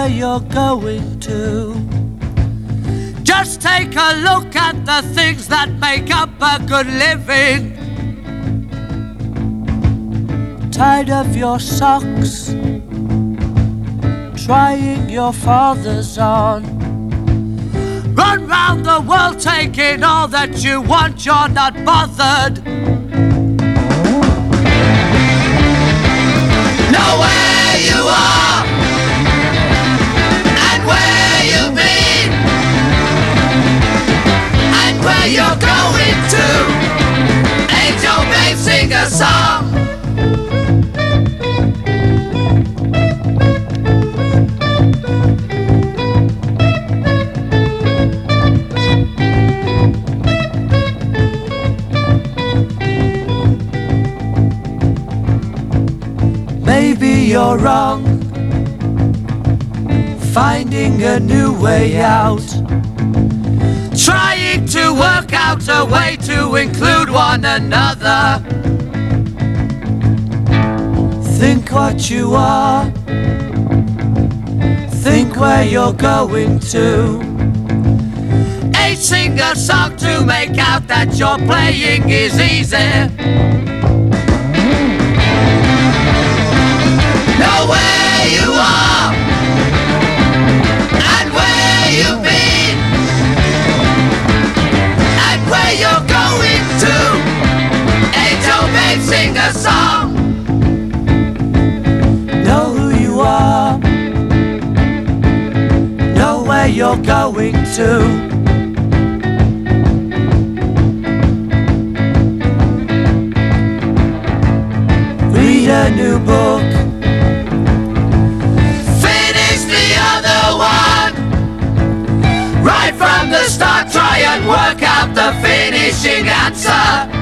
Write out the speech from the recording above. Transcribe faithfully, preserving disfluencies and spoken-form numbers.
where you're going to. Just take a look at the things that make up a good living. Tired of your socks, trying your father's on. Run round the world taking all that you want, you're not bothered. Know where you are and where you've been and where you're going to. Angel babe, sing a song. Maybe you're wrong, finding a new way out, trying to work out a way to include one another. Think what you are, think where you're going to. Ain't sing a song to make out that your playing is easy. Know where you are and where you've been and where you're going to. Angel babe, sing a song. Know who you are, know where you're going to. Read a new book, right from the start, try and work out the finishing answer.